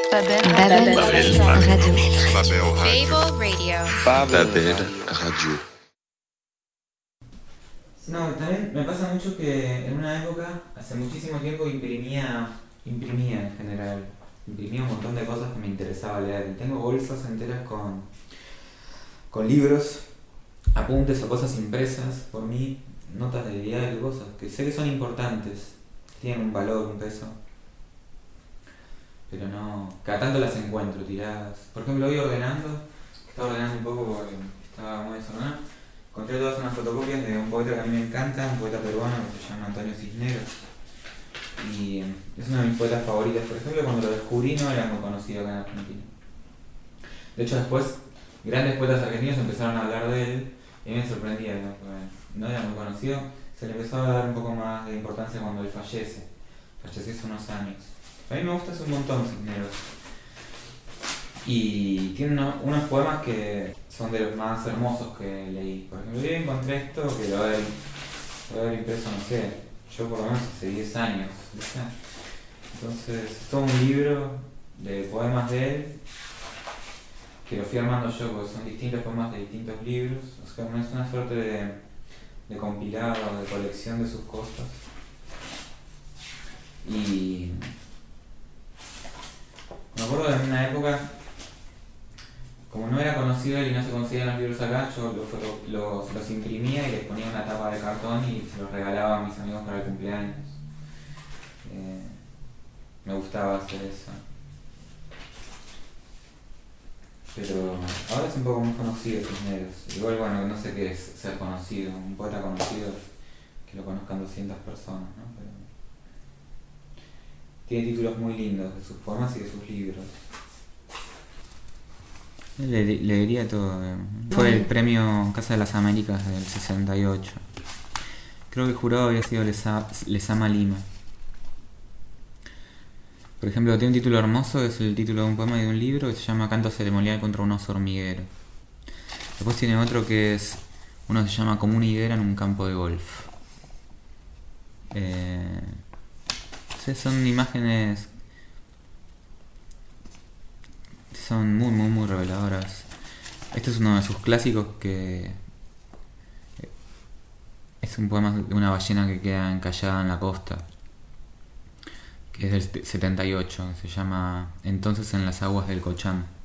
Babel Radio. Babel Radio. No, también me pasa mucho que en una época, hace muchísimo tiempo, imprimía en general. Imprimía un montón de cosas que me interesaba leer. Y tengo bolsas enteras con libros, apuntes o cosas impresas por mí, notas de diario, cosas que sé que son importantes, tienen un valor, un peso. Pero no, cada tanto las encuentro tiradas. Por ejemplo, hoy estaba ordenando un poco porque estaba muy desordenado. Encontré todas unas fotocopias de un poeta que a mí me encanta, un poeta peruano que se llama Antonio Cisneros. Y es uno de mis poetas favoritos. Por ejemplo, cuando lo descubrí no era muy conocido acá en Argentina. De hecho, después grandes poetas argentinos empezaron a hablar de él y me sorprendía, ¿no? Porque no era muy conocido. Se le empezó a dar un poco más de importancia cuando él fallece. Falleció hace unos años. A mí me gusta un montón Cisneros. Y tiene unos poemas que son de los más hermosos que leí. Por ejemplo, yo encontré esto que lo haber impreso, no sé, yo por lo menos hace 10 años. ¿Viste? Entonces, es todo un libro de poemas de él que lo fui armando yo, porque son distintos poemas de distintos libros. O sea, es una suerte de compilado, de colección de sus cosas. Y me acuerdo de una época, como no era conocido él y no se conseguían los libros acá, yo los imprimía y les ponía una tapa de cartón y se los regalaba a mis amigos para el cumpleaños. Me gustaba hacer eso. Pero ahora es un poco más conocido Cisneros. Igual, bueno, no sé qué es ser conocido. Un poeta conocido que lo conozcan 200 personas, ¿no? Pero tiene títulos muy lindos de sus poemas y de sus libros. Leería todo. Fue el premio Casa de las Américas del 68. Creo que el jurado había sido Lezama Lima. Por ejemplo, tiene un título hermoso, es el título de un poema y de un libro que se llama Canto ceremonial contra un oso hormiguero. Después tiene otro que es, uno se llama Como una higuera en un campo de golf. Son imágenes, son muy, muy, muy reveladoras. Este es uno de sus clásicos que es un poema de una ballena que queda encallada en la costa, que es del 78, se llama Entonces en las aguas del Cochán.